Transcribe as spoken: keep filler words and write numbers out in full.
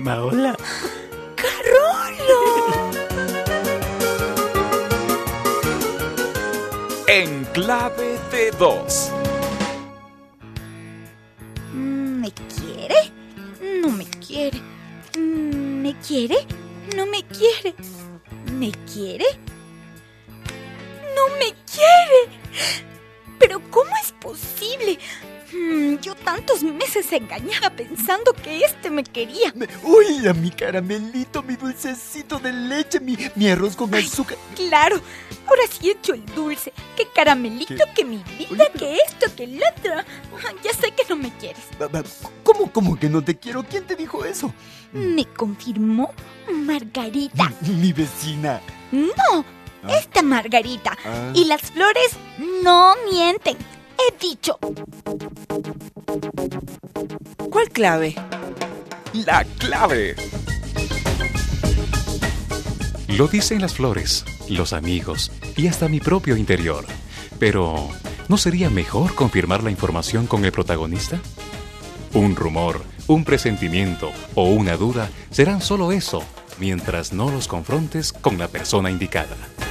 Amaola. ¡Carolo! En clave de dos. ¿Me quiere? No me quiere. ¿Me quiere? No me quiere. ¿Me quiere? No me quiere. ¿Pero cómo es posible? Yo tantos meses engañada pensando que este me quería. Uy, a mi caramelito, mi dulcecito de leche, mi, mi arroz con Ay, azúcar. Claro, ahora sí he hecho el dulce. Que caramelito, ¿Qué? que mi vida, Oye, pero- que esto, que el otro. Ya sé que no me quieres. Ba- ba- ¿Cómo, cómo que no te quiero? ¿Quién te dijo eso? Me confirmó Margarita. Mi vecina. No, Ah. esta Margarita. Ah. Y las flores no mienten. He dicho. ¿Cuál clave? La clave. Lo dicen las flores, los amigos y hasta mi propio interior. Pero, ¿no sería mejor confirmar la información con el protagonista? Un rumor, un presentimiento o una duda serán solo eso, mientras no los confrontes con la persona indicada.